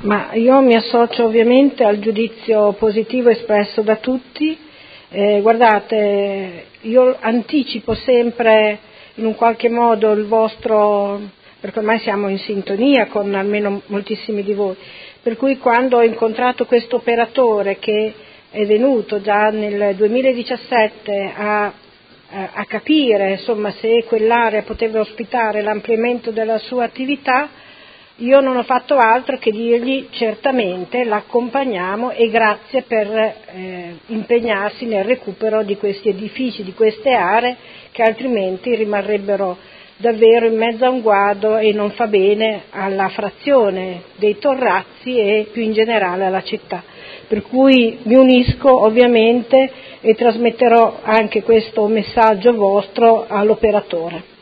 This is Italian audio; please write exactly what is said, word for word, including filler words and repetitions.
Ma io mi associo ovviamente al giudizio positivo espresso da tutti. Eh, guardate, io anticipo sempre in un qualche modo il vostro, perché ormai siamo in sintonia con almeno moltissimi di voi, per cui quando ho incontrato questo operatore che è venuto già nel duemiladiciassette a, a capire insomma se quell'area poteva ospitare l'ampliamento della sua attività, io non ho fatto altro che dirgli certamente l'accompagniamo e grazie per eh, impegnarsi nel recupero di questi edifici, di queste aree che altrimenti rimarrebbero davvero in mezzo a un guado e non fa bene alla frazione dei Torrazzi e più in generale alla città. Per cui mi unisco ovviamente e trasmetterò anche questo messaggio vostro all'operatore.